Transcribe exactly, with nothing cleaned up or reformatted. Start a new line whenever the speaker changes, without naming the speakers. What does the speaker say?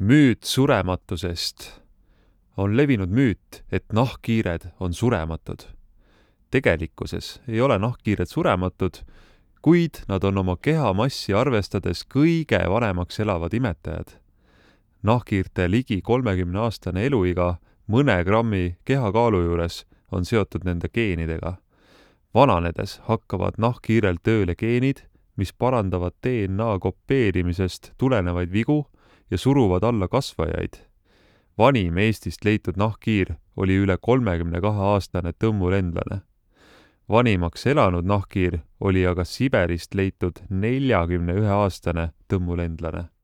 Müüt surematusest. On levinud müüt, et nahkhiired on surematud. Tegelikkuses ei ole nahkhiired surematud, kuid nad on oma kehamassi arvestades kõige vanemaks elavad imetajad. Nahkhiirte ligi kolmekümne aastane eluiga mõne grammi kehakaalu juures on seotud nende geenidega. Vananedes hakkavad nahkhiirel tööle geenid, mis parandavad D N A kopeerimisest tulenevaid vigu ja suruvad alla kasvajaid. Vanim Eestist leitud nahkhiir oli üle kolmekümne kahe aastane tõmmulendlane. Vanimaks elanud nahkhiir oli aga Siberist leitud neljakümne ühe aastane tõmmulendlane.